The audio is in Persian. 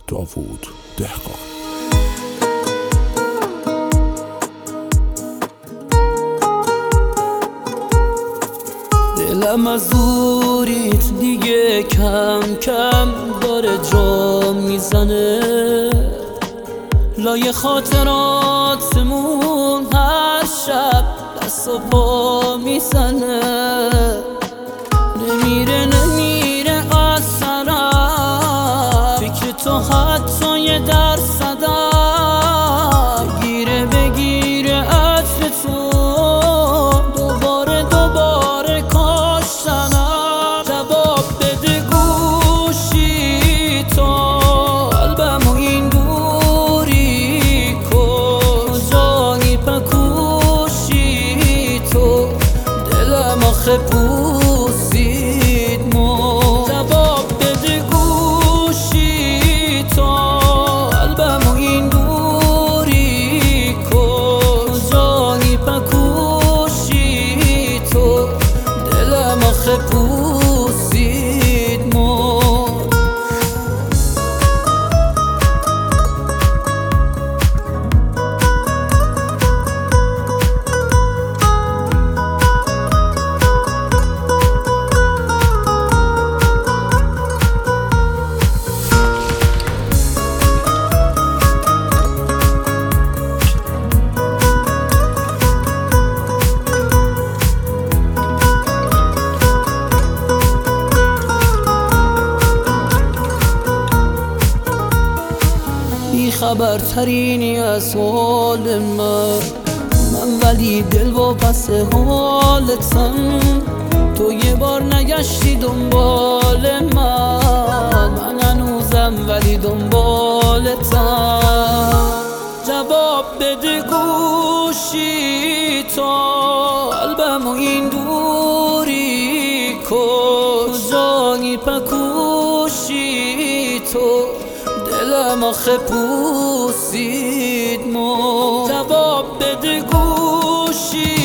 داوود دهقان. دلم از دوریت دیگه کم کم داره جا میزنه، لای خاطراتمون هر شب دست و پا میزنه. نمیره از سرم فکر تو حتی یه درصدم، بگیره عطر تو دوباره کاشتنم. جواب بده گوشی تو قلبمو این دوری کجایی پکوشی تو دلم آخه پوسید مو. جواب بده گوشی تو قلبمو این دوری کجایی پکوشی تو دلم آخه پوسید مو. خبرترینی از حال من ولی دل و پس حالتم. تو یه بار نگشتی دنبال من هنوزم ولی دنبالتم. جواب بده گوشی تو قلبمو این دوری کجایی پکوشی تو دلم آخه پوسید مو. جواب بده گوشی